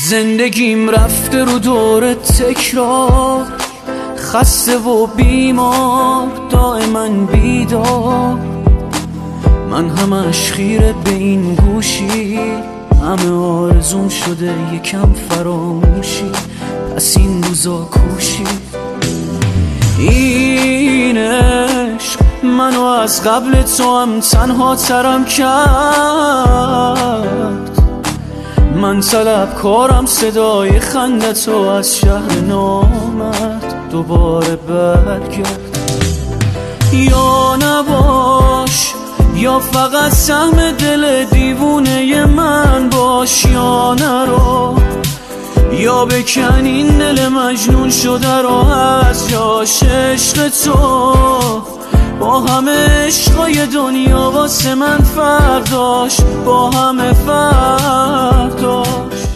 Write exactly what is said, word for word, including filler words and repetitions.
زندگیم رفته رو دور تکرار، خسته و بیمار دائما بیدار. من همش خیره به این گوشی، همه آرزوم شده یکم فراموشی، پس این روزا کوشی. این عشق منو از قبل تو هم تنها ترم کرد. من طلب کارم صدای خندتو از شهر نامت دوباره برگرد. یا نباش یا فقط سهم دل دیوونه من باش، یا نرو یا بکن این دل مجنون شده رو از جاش. عشق تو با همه عشقای دنیا واسه من فرق داشت، با همه فرق داشت.